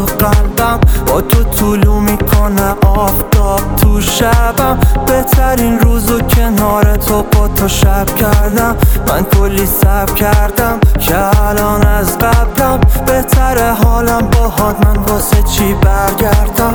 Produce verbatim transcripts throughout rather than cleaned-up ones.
تو قلبم، با تو طولو میکنه آفتاب تو شبم. بهترین روزو کنار تو با تو شب کردم. من کلی صبر کردم که الان از قبلم بهتره حالم باهات، من واسه چی برگردم؟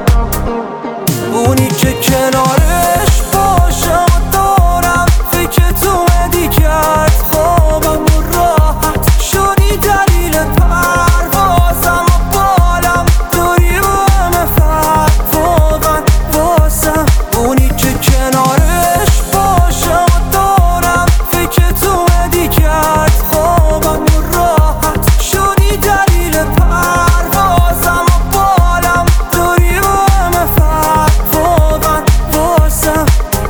اونی که کنارش باشم و دارم فکر تو مدی کرد خوابم و راحت شدی دلیل پروازم و بالم داری با همه فرد واقعا واسم. اونی که کنارش باشم و دارم فکر تو مدی کرد خوابم و راحت شدی دلیل پروازم و بالم داری با همه فرد واقعا واسم.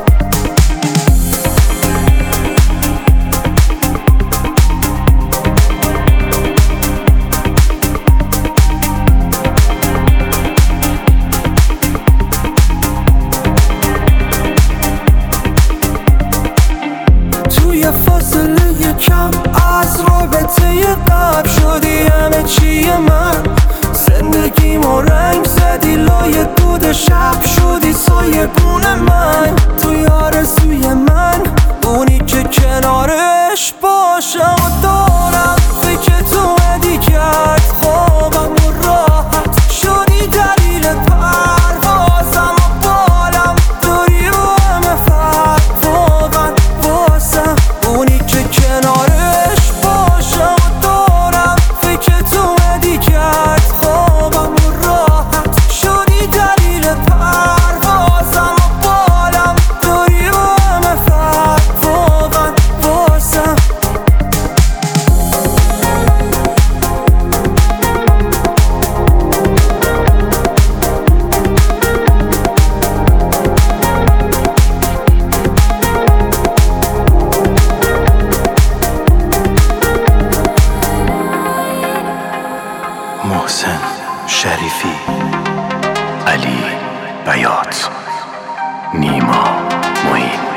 توی فاصله کم از رابطه قبل شدی همه چی من. زندگیمو رنگ زدی لای دود شب شدی سایه بون من. توی آرزوی من اونی که کنارش باشم و دارم فکر تو مدی کرد خوابم و راحت شدی دلیل پروازم و بالم داری با همه فرد واقعا واسم. اونی که کنارش باشم و دارم فکر تو مدی کرد خوابم و راحت شدی دلیل پروازم و بالم داری با همه فرد واقعا واسم. محسن شریفی، علی بیات، نیما معین.